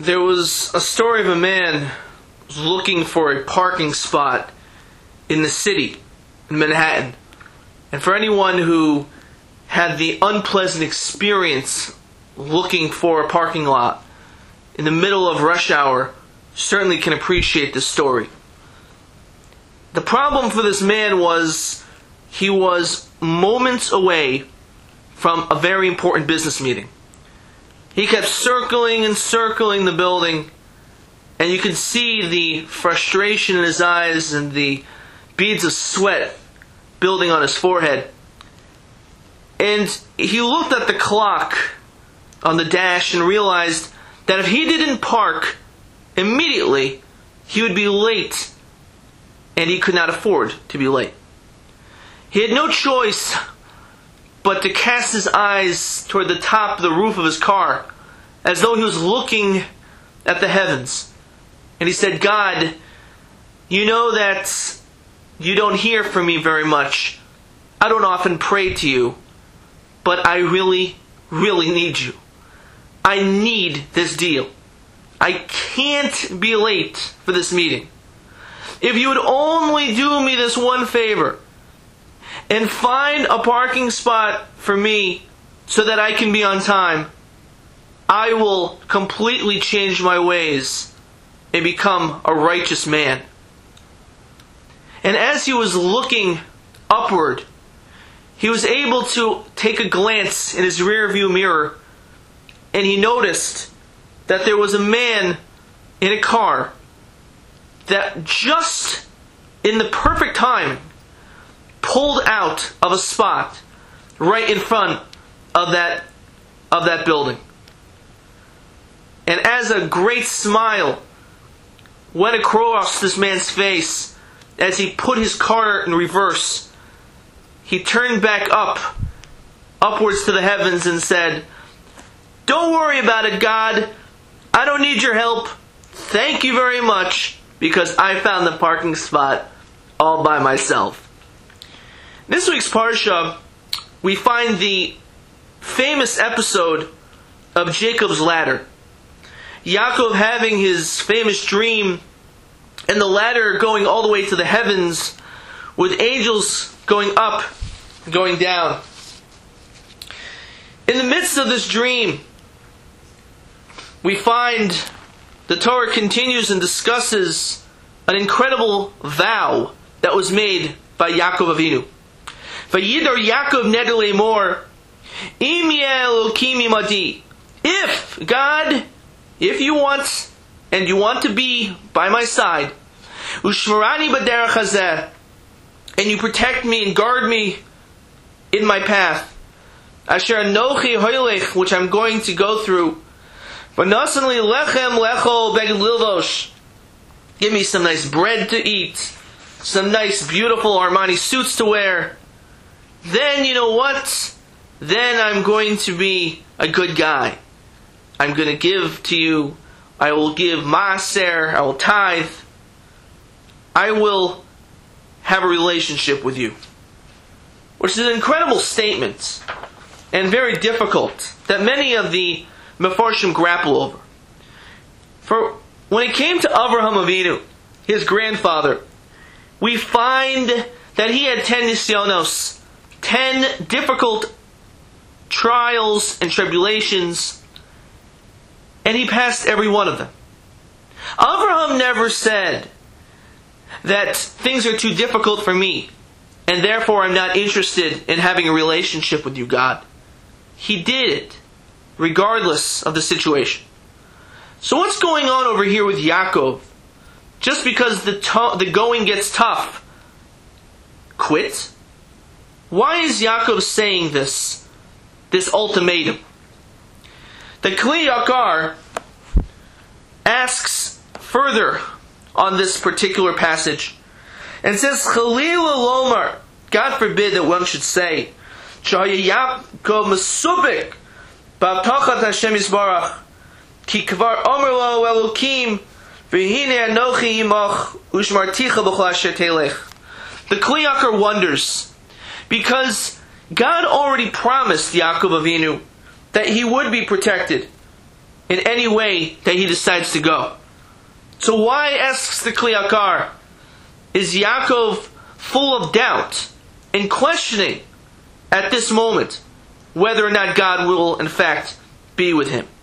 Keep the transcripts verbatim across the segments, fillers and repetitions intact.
There was a story of a man looking for a parking spot in the city, in Manhattan. And for anyone who had the unpleasant experience looking for a parking lot in the middle of rush hour, certainly can appreciate this story. The problem for this man was he was moments away from a very important business meeting. He kept circling and circling the building, and you could see the frustration in his eyes and the beads of sweat building on his forehead. And he looked at the clock on the dash and realized that if he didn't park immediately, he would be late, and he could not afford to be late. He had no choice but to cast his eyes toward the top of the roof of his car, as though he was looking at the heavens. And he said, God, you know that you don't hear from me very much. I don't often pray to you, but I really, really need you. I need this deal. I can't be late for this meeting. If you would only do me this one favor and find a parking spot for me so that I can be on time, I will completely change my ways and become a righteous man. And as he was looking upward, he was able to take a glance in his rear view mirror, and he noticed that there was a man in a car that just in the perfect time pulled out of a spot right in front of that of that building. And as a great smile went across this man's face as he put his car in reverse, he turned back up, upwards to the heavens, and said, "Don't worry about it, God. I don't need your help. Thank you very much, because I found the parking spot all by myself." This week's Parsha, we find the famous episode of Jacob's ladder. Yaakov having his famous dream, and the ladder going all the way to the heavens, with angels going up, going down. In the midst of this dream, we find the Torah continues and discusses an incredible vow that was made by Yaakov Avinu. Vayidar Yaakov neder le'mor, im yeh Elokim imadi. If, God, if you want, and you want to be by my side, ushmarani b'derech hazeh, and you protect me and guard me in my path, asher anochi hoylech, which I'm going to go through, v'nasan li lechem lechol beged lilvosh, give me some nice bread to eat, some nice beautiful Armani suits to wear, then you know what? Then I'm going to be a good guy. I'm going to give to you. I will give maaser. I will tithe. I will have a relationship with you. Which is an incredible statement and very difficult that many of the Mefarshim grapple over. For when it came to Avraham Avinu, his grandfather, we find that he had ten nisyonos, ten difficult trials and tribulations, and he passed every one of them. Avraham never said that things are too difficult for me, and therefore I'm not interested in having a relationship with you, God. He did it, regardless of the situation. So what's going on over here with Yaakov? Just because the to- the going gets tough, quit? Why is Yaakov saying this, this ultimatum? The Kli Yakar asks further on this particular passage and says, Chalila Lomar, God forbid that one should say, Shaya Yaakov Mesubik, Ba'avtachat Hashem Yisbarach, Ki Kvar Omer Lo Elokim, V'hine Anochi Yimach, Ushmarticha B'chol Asher Telech. The Kli Yakar wonders, because God already promised Yaakov Avinu that he would be protected in any way that he decides to go. So why, asks the Kli Yakar, is Yaakov full of doubt and questioning at this moment whether or not God will in fact be with him?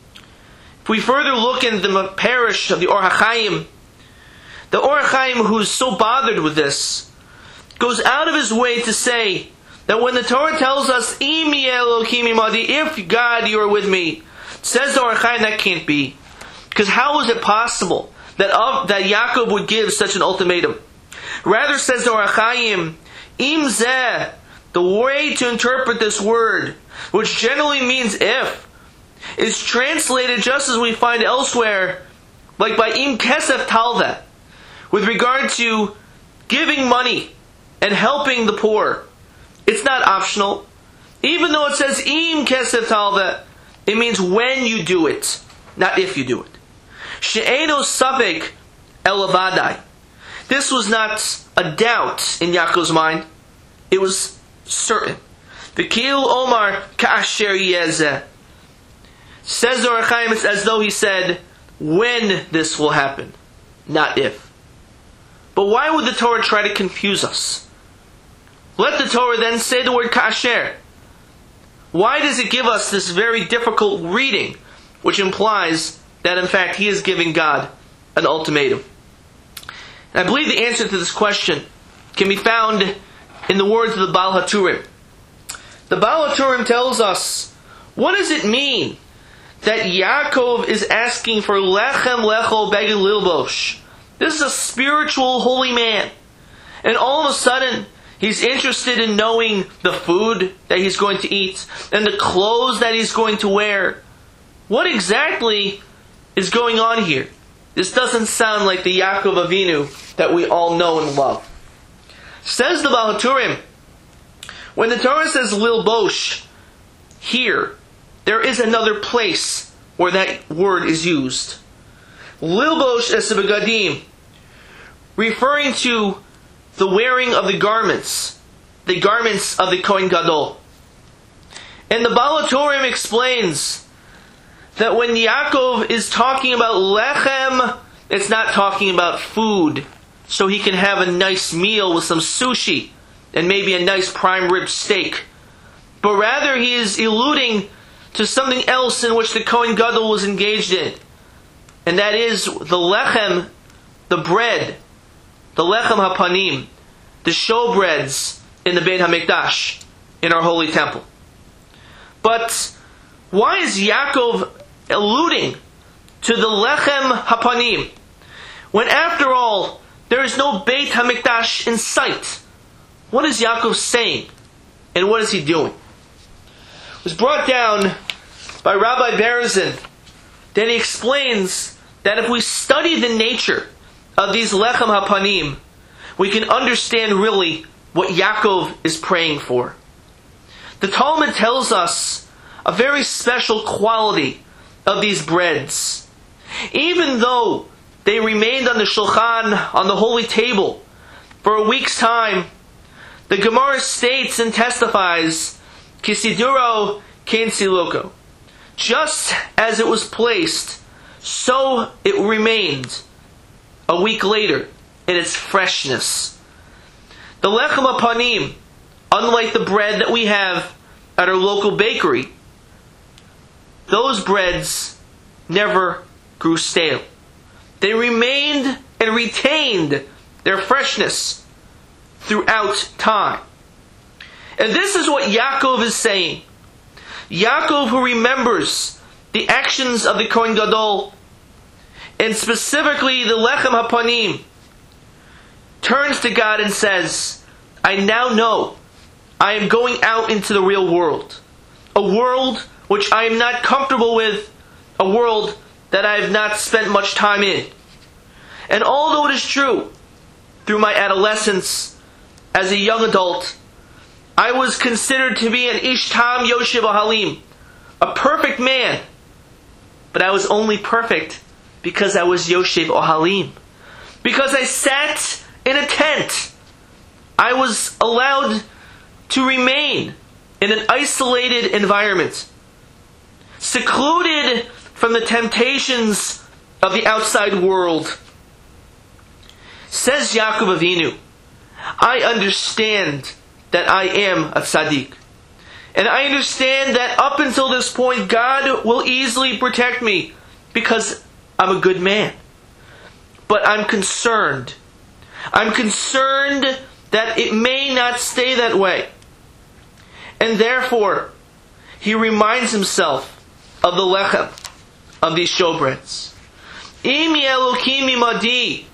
If we further look in the parish of the Or HaChaim, the Or HaChaim, who's so bothered with this, goes out of his way to say that when the Torah tells us, Im Elokim imadi, if God you are with me, says the Or HaChaim, that can't be. Because how is it possible that of, that Yaakov would give such an ultimatum? Rather, says the Or HaChaim, Im zeh, the way to interpret this word, which generally means if, is translated just as we find elsewhere, like by Im kesef talveh, with regard to giving money and helping the poor. It's not optional. Even though it says Im kesef talveh, it means when you do it, not if you do it. She'eno safek elavadai. This was not a doubt in Yaakov's mind. It was certain. V'kilu omar ka'asher yezeh. Says the Or HaChaim, it's as though he said, when this will happen, not if. But why would the Torah try to confuse us? Let the Torah then say the word ka'asher. Why does it give us this very difficult reading, which implies that in fact he is giving God an ultimatum? And I believe the answer to this question can be found in the words of the Baal HaTurim. The Baal HaTurim tells us, what does it mean that Yaakov is asking for lechem lechol beged lilbosh? This is a spiritual holy man. And all of a sudden, he's interested in knowing the food that he's going to eat and the clothes that he's going to wear. What exactly is going on here? This doesn't sound like the Yaakov Avinu that we all know and love. Says the Baal HaTurim, when the Torah says lilbosh here, there is another place where that word is used. Lilbosh es begadim, referring to the wearing of the garments, the garments of the Kohen Gadol. And the Baal HaTurim explains that when Yaakov is talking about lechem, it's not talking about food, so he can have a nice meal with some sushi and maybe a nice prime rib steak. But rather he is alluding to something else in which the Kohen Gadol was engaged in. And that is the lechem, the bread, the lechem hapanim, the showbreads in the Beit HaMikdash, in our holy temple. But why is Yaakov alluding to the lechem hapanim, when after all, there is no Beit HaMikdash in sight? What is Yaakov saying? And what is he doing? It was brought down by Rabbi Berzin. Then he explains that if we study the nature of these lechem hapanim, we can understand really what Yaakov is praying for. The Talmud tells us a very special quality of these breads. Even though they remained on the shulchan, on the holy table, for a week's time, the Gemara states and testifies, Kisiduro ken siloko. Just as it was placed, so it remained a week later in its freshness. The lechem hapanim, unlike the bread that we have at our local bakery, those breads never grew stale. They remained and retained their freshness throughout time. And this is what Yaakov is saying. Yaakov, who remembers the actions of the Kohen Gadol, and specifically the lechem hapanim, turns to God and says, I now know I am going out into the real world. A world which I am not comfortable with. A world that I have not spent much time in. And although it is true, through my adolescence, as a young adult, I was considered to be an ish tam yoshev ohalim, a perfect man. But I was only perfect because I was yoshev ohalim. Because I sat in a tent. I was allowed to remain in an isolated environment, secluded from the temptations of the outside world. Says Yaakov Avinu, I understand that I am a tzaddik. And I understand that up until this point, God will easily protect me because I'm a good man. But I'm concerned. I'm concerned that it may not stay that way. And therefore, he reminds himself of the lechem, of these showbreads. Im Elokim imadi,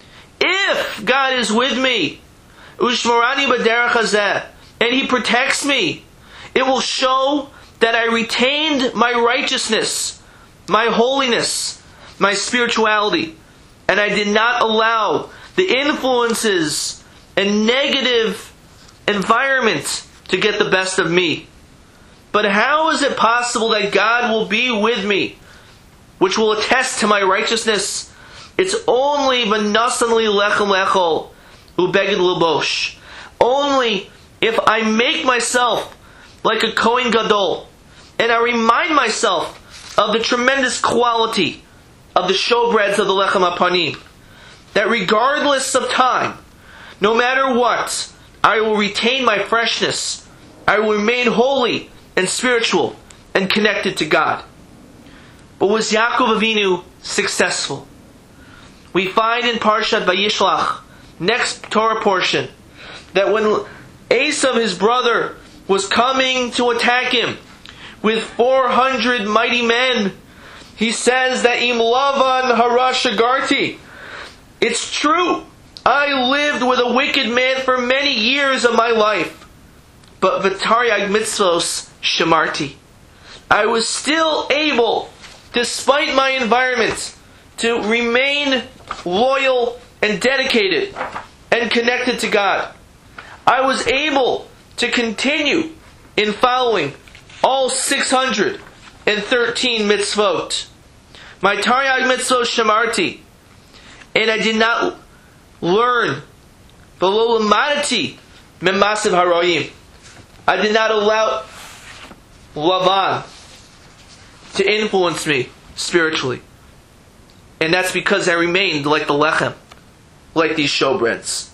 if God is with me, ushmorani b'derech hazeh, and he protects me, it will show that I retained my righteousness, my holiness, my spirituality, and I did not allow the influences and negative environment to get the best of me. But how is it possible that God will be with me, which will attest to my righteousness? It's only v'nasan li lechem lechol ubeged l'bosh. Only if I make myself like a Kohen Gadol, and I remind myself of the tremendous quality of the showbreads of the Lechem HaPanim, that regardless of time, no matter what, I will retain my freshness, I will remain holy and spiritual and connected to God. But was Yaakov Avinu successful? We find in Parshat Vayishlach, next Torah portion, that when Esav, his brother, was coming to attack him with four hundred mighty men, he says that Im Lavan hara shagarti. It's true, I lived with a wicked man for many years of my life, but v'taryag mitzvos shamarti. I was still able, despite my environment, to remain loyal and dedicated and connected to God. I was able to continue in following all six hundred thirteen mitzvot. My Taryag mitzvot shamarti. And I did not learn v'lo lamadati memasiv haroyim. I did not allow Lavan to influence me spiritually. And that's because I remained like the lechem, like these showbreads.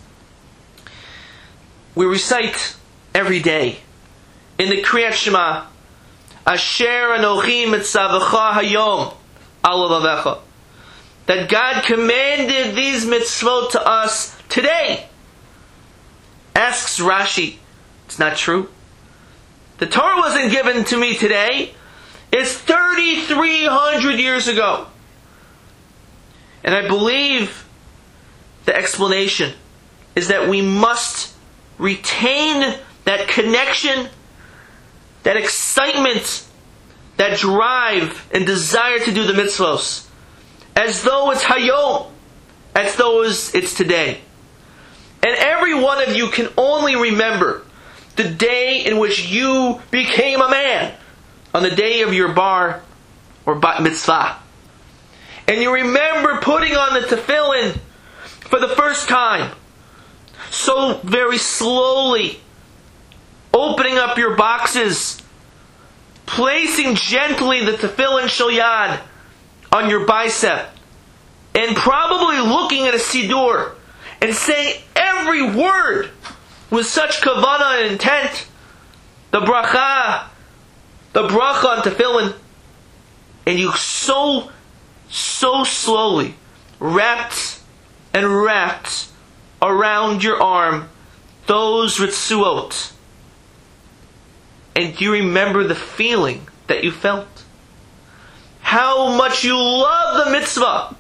We recite every day in the Kriyat Shema, Asher Anochi Mitzavacha Hayom Al Lavavecha, that God commanded these mitzvot to us today. Asks Rashi, it's not true. The Torah wasn't given to me today. It's thirty-three hundred years ago. And I believe the explanation is that we must retain that connection, that excitement, that drive and desire to do the mitzvos, as though it's hayom, as though it's today. And every one of you can only remember the day in which you became a man, on the day of your bar or bat mitzvah. And you remember putting on the tefillin for the first time, so very slowly, opening up your boxes, placing gently the tefillin shel yad on your bicep, and probably looking at a siddur and saying every word with such kavanah and intent, the bracha, the bracha on tefillin, and you so, so slowly wrapped and wrapped around your arm those ritzuot. And do you remember the feeling that you felt? How much you love the mitzvah.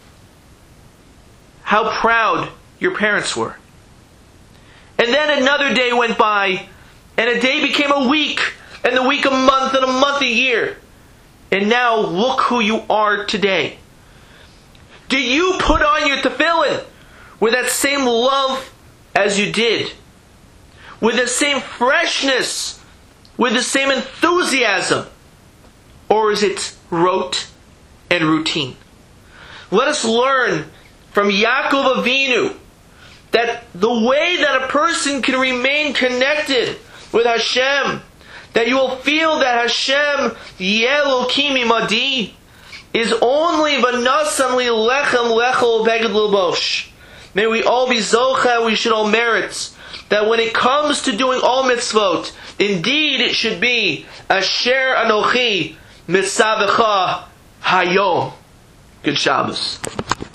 How proud your parents were. And then another day went by, and a day became a week, and the week a month, and a month a year. And now look who you are today. Do you put on your tefillin with that same love as you did? With the same freshness? With the same enthusiasm? Or is it rote and routine? Let us learn from Yaakov Avinu that the way that a person can remain connected with Hashem, that you will feel that Hashem Elokim imadi, is only v'nasam li lechem lechol beged l'bosh. May we all be zocha, we should all merit that when it comes to doing all mitzvot, indeed it should be asher anochi mitzavecha hayom. Good Shabbos.